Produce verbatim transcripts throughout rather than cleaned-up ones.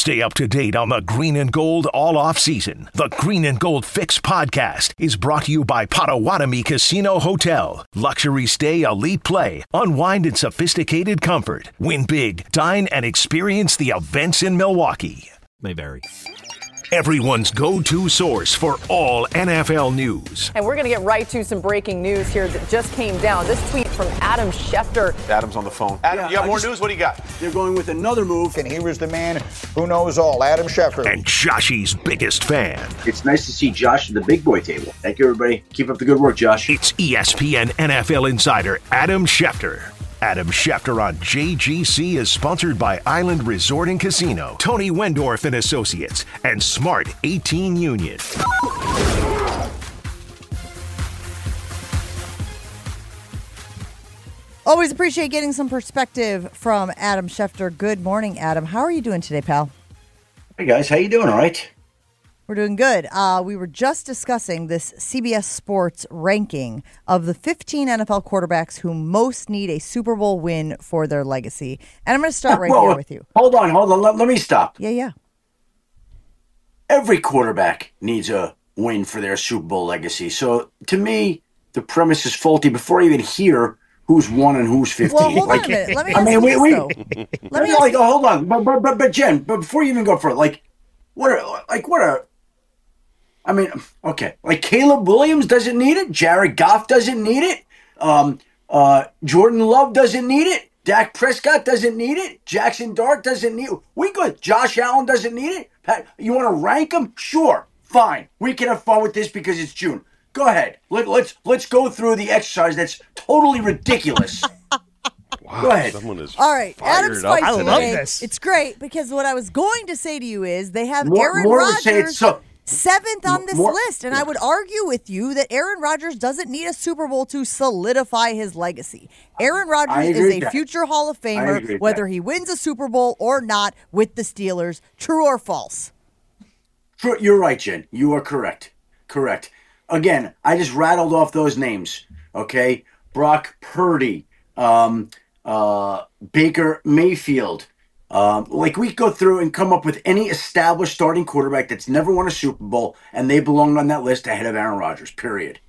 Stay up to date on the Green and Gold all off season. The Green and Gold Fix podcast is brought to you by Potawatomi Casino Hotel. Luxury stay, elite play, unwind in sophisticated comfort. Win big, dine, and experience the events in Milwaukee. May vary. Everyone's go-to source for all N F L news. And we're going to get right to some breaking news here that just came down. This tweet from Adam Schefter. Adam's on the phone. Adam, yeah, you got more just, news? What do you got? They're going with another move. And he was the man who knows all, Adam Schefter. And Joshy's biggest fan. It's nice to see Josh at the big boy table. Thank you, everybody. Keep up the good work, Josh. It's E S P N N F L insider Adam Schefter. Adam Schefter on J G C is sponsored by Island Resort and Casino, Tony Wendorf and Associates, and Smart eighteen Union. Always appreciate getting some perspective from Adam Schefter. Good morning, Adam. How are you doing today, pal? Hey, guys. How you doing? All right? We're doing good. Uh, we were just discussing this C B S Sports ranking of the fifteen N F L quarterbacks who most need a Super Bowl win for their legacy. And I'm going to start right Whoa, here with you. Hold on, hold on. Let, let me stop. Yeah, yeah. Every quarterback needs a win for their Super Bowl legacy. So, to me, the premise is faulty before I even hear who's one and who's fifteen. Well, hold like, on a minute. Let me I ask mean, you we, this, we, though. Let me ask like, you- oh, hold on. But, but, but, but, Jen, but before you even go for it, like, what are, like, what are, I mean, okay, like Caleb Williams doesn't need it. Jared Goff doesn't need it. Um, uh, Jordan Love doesn't need it. Dak Prescott doesn't need it. Jackson Dart doesn't need it. We good. Josh Allen doesn't need it. Pat, you want to rank them? Sure, fine. We can have fun with this because it's June. Go ahead. Let, let's let's go through the exercise that's totally ridiculous. Wow, go ahead. Someone is All right, Adam's fight I love today. this. It's great because what I was going to say to you is they have More- Aaron more would say Rodgers it's so- seventh on this more- list, and I would argue with you that Aaron Rodgers doesn't need a Super Bowl to solidify his legacy. Aaron I Rodgers agree is with a that. future Hall of I agree Famer, with whether that. he wins a Super Bowl or not with the Steelers. True or false? True, you're right, Jen. You are correct. Correct. Again, I just rattled off those names. Okay, Brock Purdy, um, uh, Baker Mayfield. Um, like we go through and come up with any established starting quarterback that's never won a Super Bowl, and they belong on that list ahead of Aaron Rodgers. Period.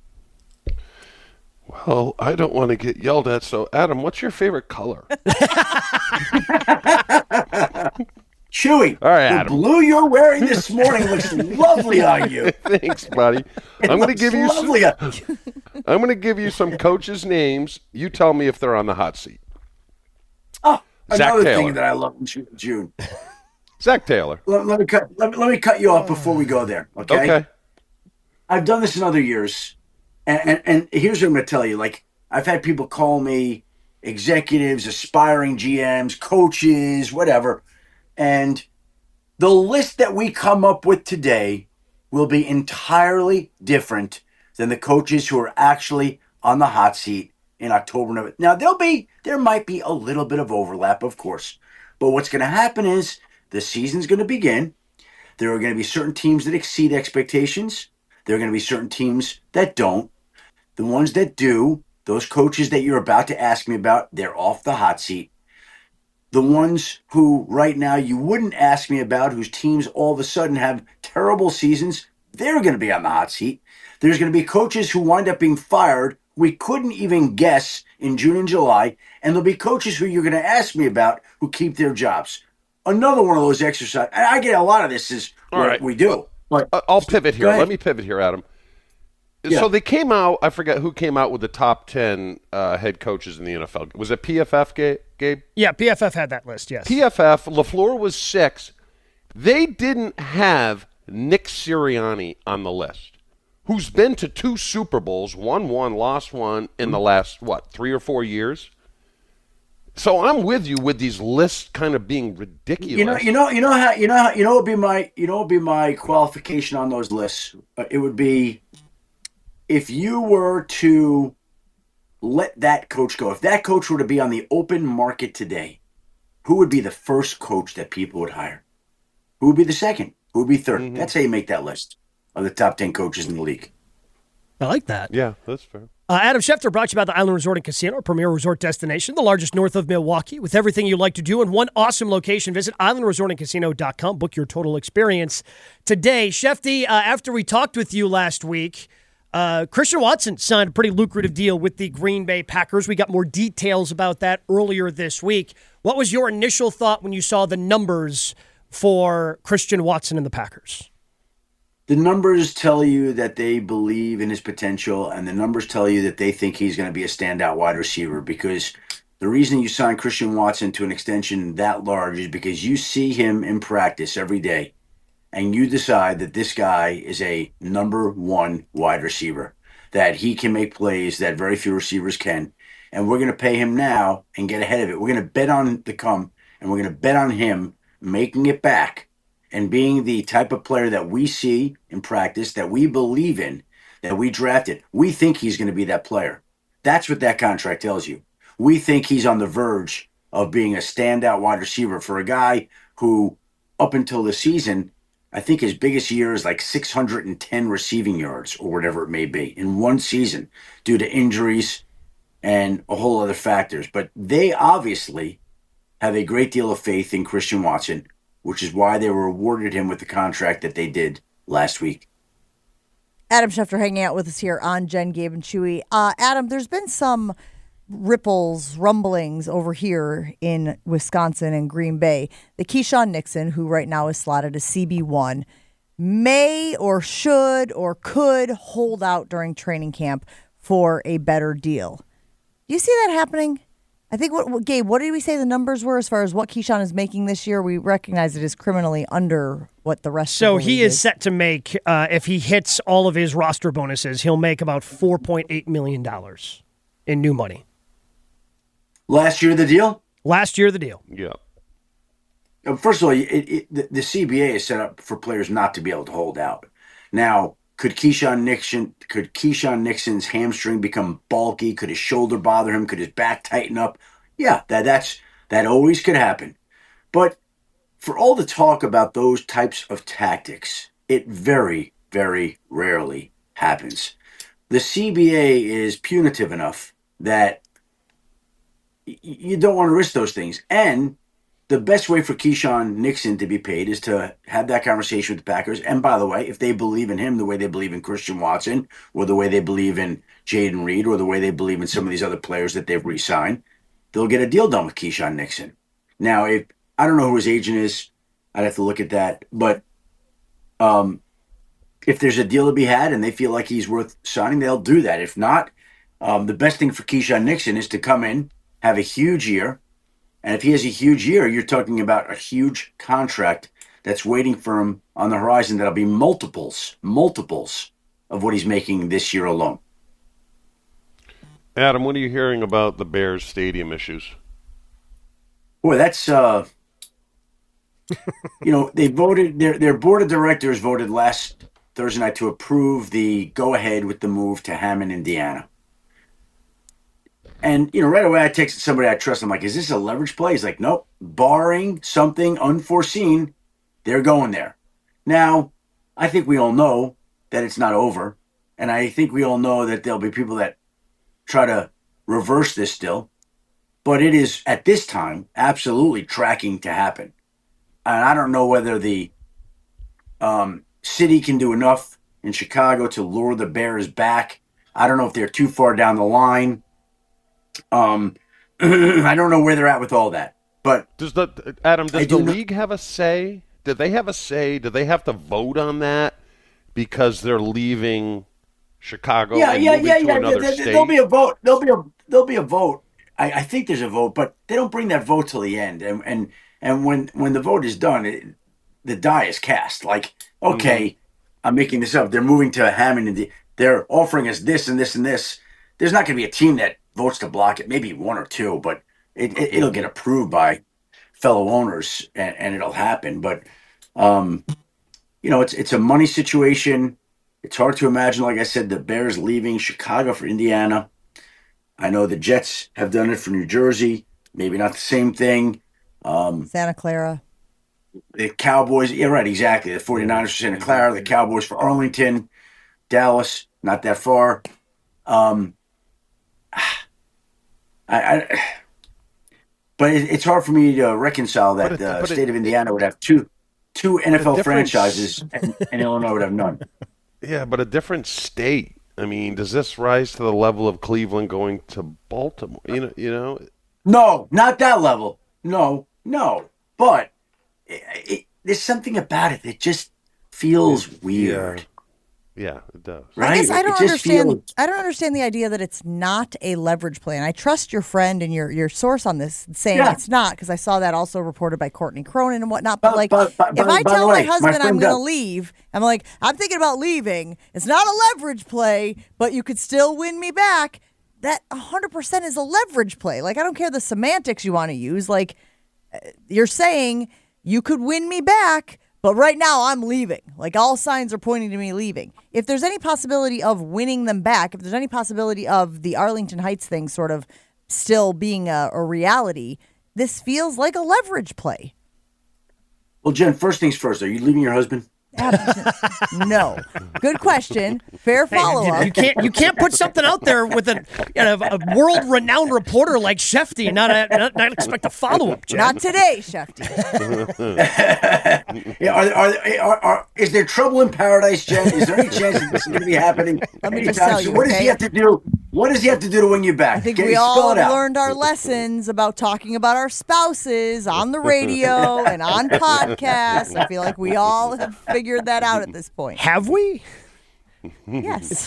Well, I don't want to get yelled at, so Adam, what's your favorite color? Chewy, All right, the Adam. blue you're wearing this morning looks lovely on you. Thanks, buddy. It I'm going to looks give you some, lovely on you. I'm going to give you some coaches' names. You tell me if they're on the hot seat. Oh, Zach another Taylor. thing that I love in Ju- June. Zach Taylor. Let, let me cut. Let, me- let me cut you off before we go there. Okay. Okay. I've done this in other years, and, and, and here's what I'm going to tell you. Like, I've had people call me executives, aspiring G Ms, coaches, whatever, and the list that we come up with today will be entirely different than the coaches who are actually on the hot seat in October. November. Now, there'll be, there might be a little bit of overlap, of course, but what's going to happen is the season's going to begin. There are going to be certain teams that exceed expectations. There are going to be certain teams that don't. The ones that do, those coaches that you're about to ask me about, they're off the hot seat. The ones who right now you wouldn't ask me about, whose teams all of a sudden have terrible seasons, they're going to be on the hot seat. There's going to be coaches who wind up being fired we couldn't even guess in June and July, and there'll be coaches who you're going to ask me about who keep their jobs. Another one of those exercises, and I get a lot of this is All what right. we do. But Uh, I'll pivot here. Go ahead. Let me pivot here, Adam. Yeah. So they came out, I forget who came out with the top ten uh, head coaches in the N F L. Was it P F F, Ga- Gabe? Yeah, P F F had that list, yes. P F F, LaFleur was six. They didn't have Nick Sirianni on the list, who's been to two Super Bowls, won one, lost one in the last, what, three or four years? So I'm with you with these lists kind of being ridiculous. You know, you know, you know how, you know how, you know what would be my, you know what would be my qualification on those lists. Uh, it would be if you were to let that coach go. If that coach were to be on the open market today, who would be the first coach that people would hire? Who would be the second? Who would be third? Mm-hmm. That's how you make that list of the top ten coaches in the league. I like that. Yeah, that's fair. Uh, Adam Schefter brought to you by the Island Resort and Casino, a premier resort destination, the largest north of Milwaukee, with everything you like to do in one awesome location. Visit island resort and casino dot com. Book your total experience today. Shefty, uh, after we talked with you last week, uh, Christian Watson signed a pretty lucrative deal with the Green Bay Packers. We got more details about that earlier this week. What was your initial thought when you saw the numbers for Christian Watson and the Packers? The numbers tell you that they believe in his potential, and the numbers tell you that they think he's going to be a standout wide receiver, because the reason you sign Christian Watson to an extension that large is because you see him in practice every day, and you decide that this guy is a number one wide receiver, that he can make plays that very few receivers can, and we're going to pay him now and get ahead of it. We're going to bet on the come, and we're going to bet on him making it back and being the type of player that we see in practice, that we believe in, that we drafted. We think he's going to be that player. That's what that contract tells you. We think he's on the verge of being a standout wide receiver for a guy who, up until the season, I think his biggest year is like six hundred ten receiving yards or whatever it may be in one season due to injuries and a whole other factors. But they obviously have a great deal of faith in Christian Watson, which is why they rewarded him with the contract that they did last week. Adam Schefter hanging out with us here on Jen, Gabe, and Chewy. Uh, Adam, there's been some ripples, rumblings over here in Wisconsin and Green Bay. The Keyshawn Nixon, who right now is slotted as C B one, may or should or could hold out during training camp for a better deal. Do you see that happening? I think, what, what Gabe, what did we say the numbers were as far as what Keyshawn is making this year? We recognize it is criminally under what the rest so of the he league is, is set to make, uh, if he hits all of his roster bonuses, he'll make about four point eight million dollars in new money. Last year, the deal? Last year, the deal. Yeah. First of all, it, it, the, the C B A is set up for players not to be able to hold out. Now, could Keyshawn Nixon, could Keyshawn Nixon's hamstring become bulky? Could his shoulder bother him? Could his back tighten up? Yeah, that that's that always could happen. But for all the talk about those types of tactics, it very, very rarely happens. The C B A is punitive enough that y- you don't want to risk those things. And the best way for Keyshawn Nixon to be paid is to have that conversation with the Packers. And by the way, if they believe in him the way they believe in Christian Watson, or the way they believe in Jaden Reed, or the way they believe in some of these other players that they've re-signed, they'll get a deal done with Keyshawn Nixon. Now, if I don't know who his agent is, I'd have to look at that. But um, if there's a deal to be had and they feel like he's worth signing, they'll do that. If not, um, the best thing for Keyshawn Nixon is to come in, have a huge year. And if he has a huge year, you're talking about a huge contract that's waiting for him on the horizon that'll be multiples, multiples of what he's making this year alone. Adam, what are you hearing about the Bears stadium issues? Boy, that's, uh, you know, they voted, their, their board of directors voted last Thursday night to approve the go-ahead with the move to Hammond, Indiana. And, you know, right away I texted somebody I trust. I'm like, is this a leverage play? He's like, nope. Barring something unforeseen, they're going there. Now, I think we all know that it's not over. And I think we all know that there'll be people that try to reverse this still. But it is, at this time, absolutely tracking to happen. And I don't know whether the um, city can do enough in Chicago to lure the Bears back. I don't know if they're too far down the line. Um, I don't know where they're at with all that, but does the Adam? Does do the know- league have a say? Did they have a say? Do they have to vote on that because they're leaving Chicago? Yeah, and yeah, moving yeah, to yeah. another There, state? there'll be a vote. There'll be a there'll be a vote. I, I think there's a vote, but they don't bring that vote till the end. And and and when when the vote is done, it, the die is cast. Like, okay, mm-hmm. I'm making this up. They're moving to Hammond, and the, they're offering us this and this and this. There's not going to be a team that votes to block it, maybe one or two, but it, it, it'll get approved by fellow owners and, and it'll happen. But, um, you know, it's it's a money situation. It's hard to imagine, like I said, the Bears leaving Chicago for Indiana. I know the Jets have done it for New Jersey. Maybe not the same thing. Um, Santa Clara. The Cowboys, yeah, right, exactly. The 49ers for Santa Clara, the Cowboys for Arlington, Dallas, not that far. Um, I, I but it, it's hard for me to reconcile that But it- the but it- state of Indiana would have two two N F L difference- franchises and, and Illinois would have none. Yeah, but a different state. I mean, does this rise to the level of Cleveland going to Baltimore? You know, you know. No, not that level. No, no. But it, it, there's something about it that just feels weird. Yeah, it does. Right? I guess I It don't just understand. feels- I don't understand the idea that it's not a leverage play, and I trust your friend and your your source on this, saying Yeah. it's not, because I saw that also reported by Courtney Cronin and whatnot. But, But- like, but- but- if but- I by the tell way, my my husband I'm friend going to does. leave, I'm like, I'm thinking about leaving. It's not a leverage play, but you could still win me back. That one hundred percent is a leverage play. Like, I don't care the semantics you want to use. Like, uh, you're saying you could win me back, but right now I'm leaving. Like, all signs are pointing to me leaving. If there's any possibility of winning them back, if there's any possibility of the Arlington Heights thing sort of still being a, a reality, this feels like a leverage play. Well, Jen, first things first. Are you leaving your husband? No. Good question. Fair follow up. You can't you can't put something out there with a, you know, a world renowned reporter like Shefty, not, a, not not expect a follow up. Not today, Shefty. Yeah, are, are, are, are, is there trouble in paradise, Jen? Is there any chance that this is going to be happening? Let me just anytime tell soon? you, What does okay? he have to do? What does he have to do to win you back? I think Okay, we spell all it have out. learned our lessons about talking about our spouses on the radio and on podcasts. I feel like we all have figured that out at this point. Have we? Yes.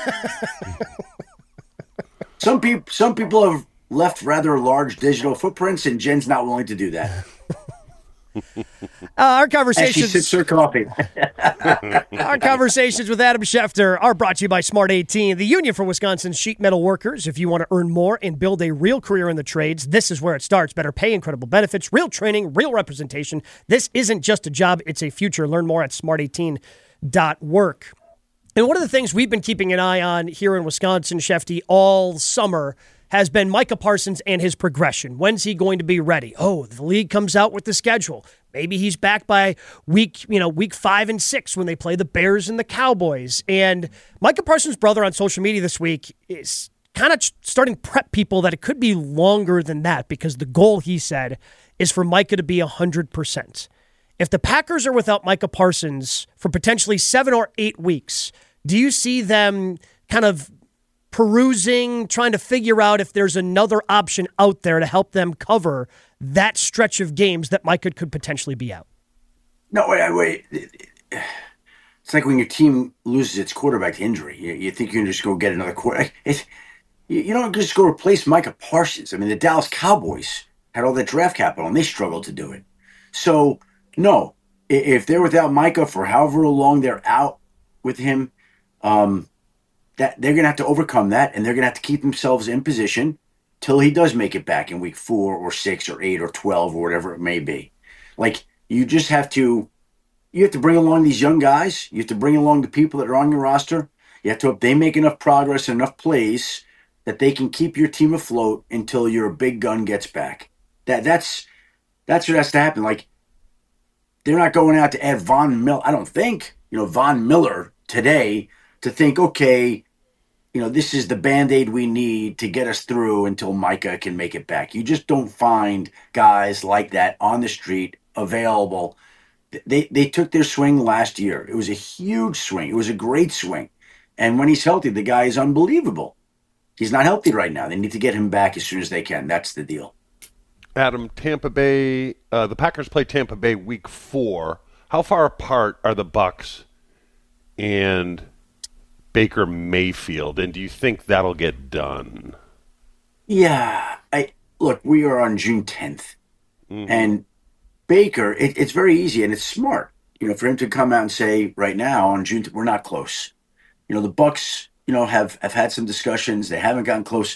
Some people, some people have left rather large digital footprints, and Jen's not willing to do that. Uh, our As she conversations. sips her coffee. Our conversations with Adam Schefter are brought to you by Smart eighteen, the union for Wisconsin's sheet metal workers. If you want to earn more and build a real career in the trades, this is where it starts. Better pay, incredible benefits, real training, real representation. This isn't just a job, it's a future. Learn more at smart eighteen dot work. And one of the things we've been keeping an eye on here in Wisconsin, Shefty, all summer has been Micah Parsons and his progression. When's he going to be ready? Oh, the league comes out with the schedule. Maybe he's back by week, you know, week five and six when they play the Bears and the Cowboys. And Micah Parsons' brother on social media this week is kind of starting to prep people that it could be longer than that, because the goal, he said, is for Micah to be one hundred percent. If the Packers are without Micah Parsons for potentially seven or eight weeks, do you see them kind of perusing, trying to figure out if there's another option out there to help them cover that stretch of games that Micah could potentially be out? No, wait, wait. It's like when your team loses its quarterback to injury. You, you think you can just go get another quarterback. It's, you, you don't just go replace Micah Parsons. I mean, the Dallas Cowboys had all that draft capital, and they struggled to do it. So, no, if they're without Micah for however long they're out with him, um, that they're going to have to overcome that, and they're going to have to keep themselves in position till he does make it back in week four or six or eight or twelve or whatever it may be. Like, you just have to, you have to bring along these young guys. You have to bring along the people that are on your roster. You have to hope they make enough progress and enough plays that they can keep your team afloat until your big gun gets back. That that's that's what has to happen. Like, they're not going out to add Von Miller. I don't think, you know, Von Miller today to think, okay, you know, this is the Band-Aid we need to get us through until Micah can make it back. You just don't find guys like that on the street available. They they took their swing last year. It was a huge swing. It was a great swing. And when he's healthy, the guy is unbelievable. He's not healthy right now. They need to get him back as soon as they can. That's the deal. Adam, Tampa Bay, uh, the Packers play Tampa Bay week four. How far apart are the Bucs and Baker Mayfield, and do you think that'll get done? Yeah, I look. We are on June tenth, mm-hmm. and Baker. It, it's very easy and it's smart, you know, for him to come out and say right now on June we're not close. You know, the Bucs, you know, have have had some discussions. They haven't gotten close.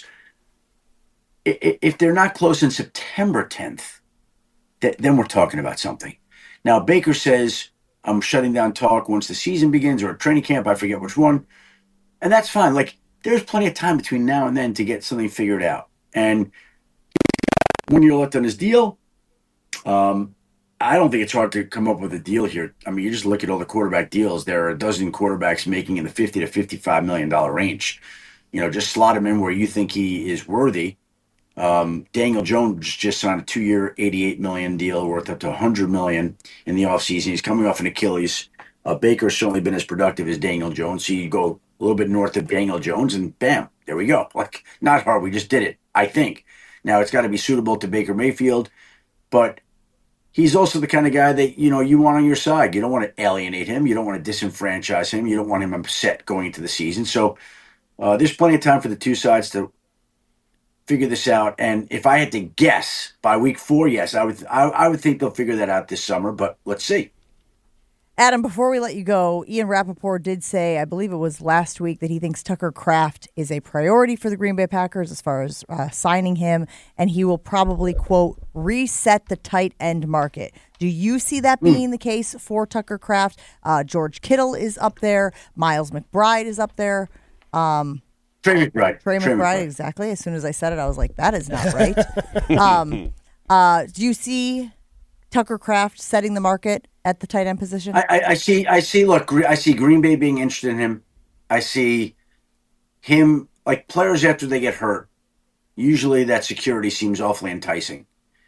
If they're not close in September tenth, then we're talking about something. Now Baker says, "I'm shutting down talk once the season begins or a training camp. I forget which one." And that's fine. Like, there's plenty of time between now and then to get something figured out. And one year left on his deal. Um, I don't think it's hard to come up with a deal here. I mean, you just look at all the quarterback deals. There are a dozen quarterbacks making in the fifty to fifty-five million dollars range. You know, just slot him in where you think he is worthy. Um, Daniel Jones just signed a two-year, eighty-eight million dollars deal worth up to one hundred million dollars in the offseason. He's coming off an Achilles. Uh, Baker's certainly been as productive as Daniel Jones. So you go a little bit north of Daniel Jones, and bam, there we go. Like, not hard. We just did it, I think. Now, it's got to be suitable to Baker Mayfield, but he's also the kind of guy that, you know, you want on your side. You don't want to alienate him. You don't want to disenfranchise him. You don't want him upset going into the season. So uh, there's plenty of time for the two sides to figure this out. And if I had to guess, by week four, yes, I would I, I would think they'll figure that out this summer, but let's see. Adam, before we let you go, Ian Rappaport did say, I believe it was last week, that he thinks Tucker Kraft is a priority for the Green Bay Packers as far as uh, signing him, and he will probably, quote, reset the tight end market. Do you see that being mm. the case for Tucker Kraft? Uh, George Kittle is up there. Miles McBride is up there. Um, Trey McBride. Trey, Trey McBride, McBride, exactly. As soon as I said it, I was like, that is not right. um, uh, do you see Tucker Kraft setting the market at the tight end position? I, I, I see. I see. Look, I see Green Bay being interested in him. I see him, like, players after they get hurt. Usually, that security seems awfully enticing,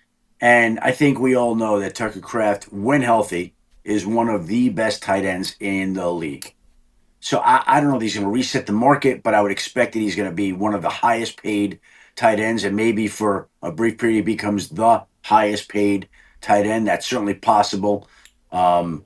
and I think we all know that Tucker Kraft, when healthy, is one of the best tight ends in the league. So I, I don't know if he's going to reset the market, but I would expect that he's going to be one of the highest paid tight ends, and maybe for a brief period he becomes the highest paid tight end. That's certainly possible. Um,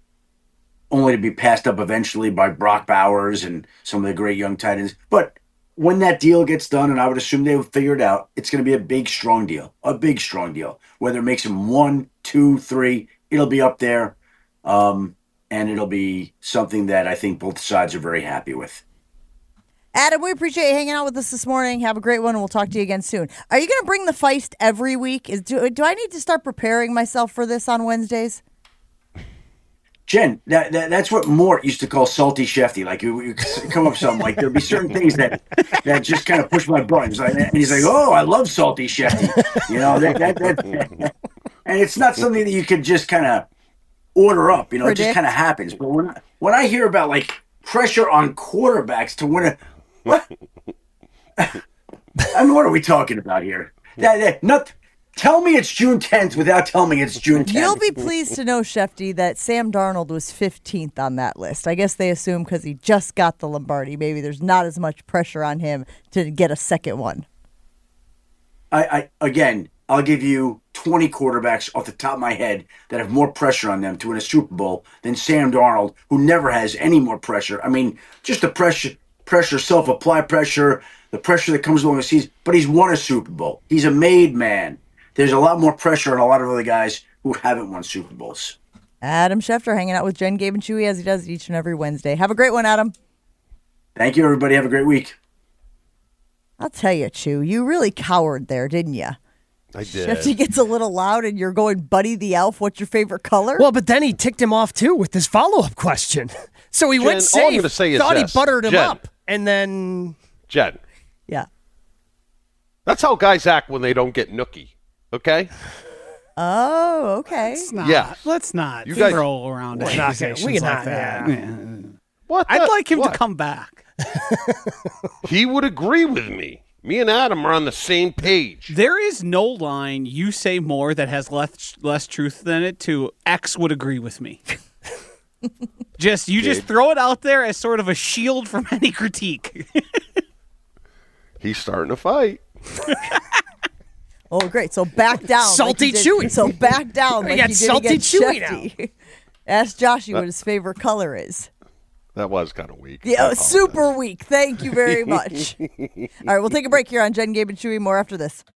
only to be passed up eventually by Brock Bowers and some of the great young tight ends. But when that deal gets done, and I would assume they will figure it out, it's going to be a big, strong deal. A big, strong deal. Whether it makes him one, two, three, it'll be up there. Um, and it'll be something that I think both sides are very happy with. Adam, we appreciate you hanging out with us this morning. Have a great one, and we'll talk to you again soon. Are you going to bring the Feist every week? Is do, do I need to start preparing myself for this on Wednesdays? Jen, that, that that's what Mort used to call salty Shefty. Like, you, you come up with something, like, there'll be certain things that that just kind of push my buttons. And he's like, oh, I love salty Shefty. You know, that, that, that, and it's not something that you could just kind of order up. You know, Predict. It just kind of happens. But when I, when I hear about, like, pressure on quarterbacks to win a what? I mean, what are we talking about here? That, that, not, tell me it's June tenth without telling me it's June tenth. You'll be pleased to know, Shefty, that Sam Darnold was fifteenth on that list. I guess they assume because he just got the Lombardi, maybe there's not as much pressure on him to get a second one. I, I again, I'll give you twenty quarterbacks off the top of my head that have more pressure on them to win a Super Bowl than Sam Darnold, who never has any more pressure. I mean, just the pressure, pressure, self-applied pressure, the pressure that comes along the season. But he's won a Super Bowl. He's a made man. There's a lot more pressure on a lot of other guys who haven't won Super Bowls. Adam Schefter hanging out with Jen, Gabe, and Chewy as he does each and every Wednesday. Have a great one, Adam. Thank you, everybody. Have a great week. I'll tell you, Chew, you really cowered there, didn't you? I did. Shefty gets a little loud and you're going, Buddy the Elf, what's your favorite color? Well, but then he ticked him off, too, with this follow-up question. So he Jen, went safe, all I'm gonna say is thought this. he buttered him Jen. up, and then... Jen. Yeah. That's how guys act when they don't get nookie, okay? Oh, okay. Let's not, Yes. let's not You guys- throw around We're not gonna- accusations we like cannot, that. yeah. Yeah. What? I'd the- like him what? to come back. He would agree with me. Me and Adam are on the same page. There is no line you say more that has less less truth than it to X would agree with me. Just you just Gabe. throw it out there as sort of a shield from any critique. He's starting to fight. Oh, great. So back down. Salty like you did- Chewy. So back down We like got you did Salty against Chewy Shefty. Ask Joshy what his favorite color is. That was kind of weak. I Yeah, apologize. super weak. Thank you very much. All right, we'll take a break here on Jen, Gabe, and Chewy. More after this.